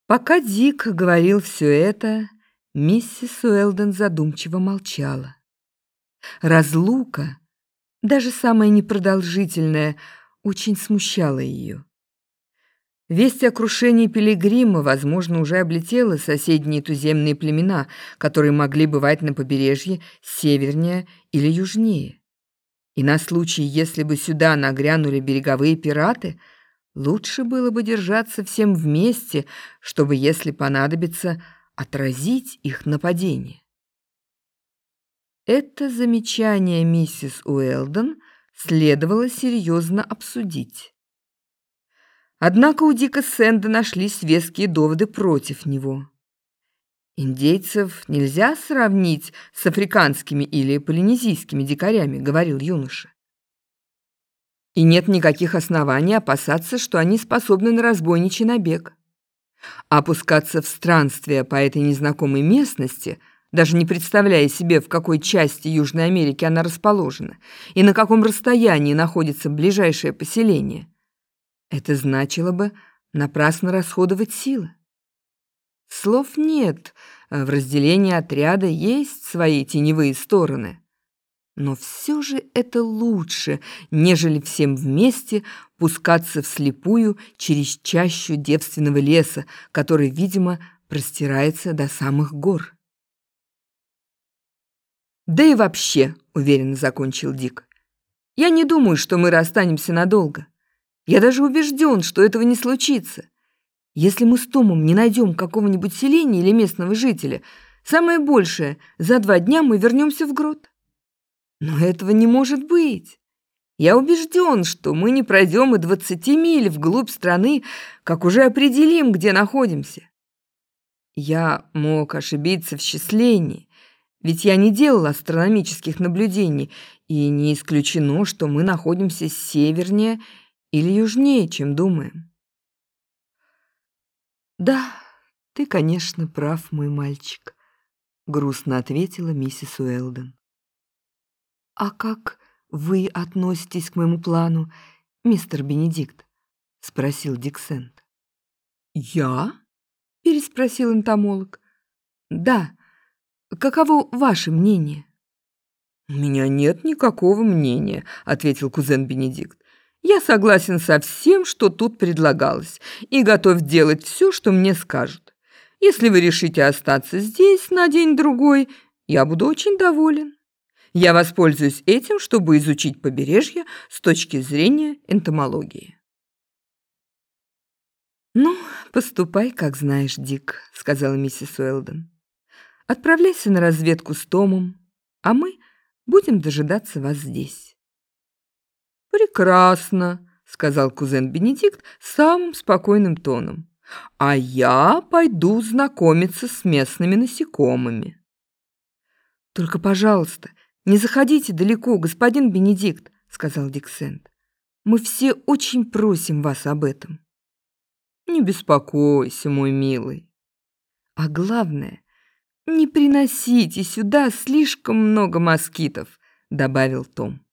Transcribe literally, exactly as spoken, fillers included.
Пока Дик говорил все это, миссис Уэлдон задумчиво молчала. Разлука, даже самая непродолжительная, очень смущала ее. Весть о крушении Пилигрима, возможно, уже облетела соседние туземные племена, которые могли бывать на побережье севернее или южнее. И на случай, если бы сюда нагрянули береговые пираты, лучше было бы держаться всем вместе, чтобы, если понадобится, отразить их нападение. Это замечание миссис Уэлдон следовало серьезно обсудить. Однако у Дика Сэнда нашлись веские доводы против него. «Индейцев нельзя сравнить с африканскими или полинезийскими дикарями», — говорил юноша. «И нет никаких оснований опасаться, что они способны на разбойничий набег. А опускаться в странствие по этой незнакомой местности, даже не представляя себе, в какой части Южной Америки она расположена и на каком расстоянии находится ближайшее поселение, это значило бы напрасно расходовать силы. Слов нет, в разделении отряда есть свои теневые стороны. Но все же это лучше, нежели всем вместе пускаться вслепую через чащу девственного леса, который, видимо, простирается до самых гор. «Да и вообще», — уверенно закончил Дик, — «я не думаю, что мы расстанемся надолго. Я даже убежден, что этого не случится. Если мы с Томом не найдем какого-нибудь селения или местного жителя, самое большее, за два дня мы вернемся в грот. Но этого не может быть. Я убежден, что мы не пройдем и двадцати миль вглубь страны, как уже определим, где находимся. Я мог ошибиться в счислении, ведь я не делал астрономических наблюдений, и не исключено, что мы находимся севернее или южнее, чем думаем». «Да, ты, конечно, прав, мой мальчик», — грустно ответила миссис Уэлдон. «А как вы относитесь к моему плану, мистер Бенедикт?» — спросил Дик Сэнд. «Я?» — переспросил энтомолог. «Да. Каково ваше мнение?» «У меня нет никакого мнения», — ответил кузен Бенедикт. «Я согласен со всем, что тут предлагалось, и готов делать все, что мне скажут. Если вы решите остаться здесь на день-другой, я буду очень доволен. Я воспользуюсь этим, чтобы изучить побережье с точки зрения энтомологии». «Ну, поступай, как знаешь, Дик», — сказала миссис Уэлдон. «Отправляйся на разведку с Томом, а мы будем дожидаться вас здесь». «Прекрасно», — сказал кузен Бенедикт самым спокойным тоном. «А я пойду знакомиться с местными насекомыми». «Только, пожалуйста, не заходите далеко, господин Бенедикт», — сказал Дик Сэнд. «Мы все очень просим вас об этом». «Не беспокойся, мой милый». «А главное, не приносите сюда слишком много москитов», — добавил Том.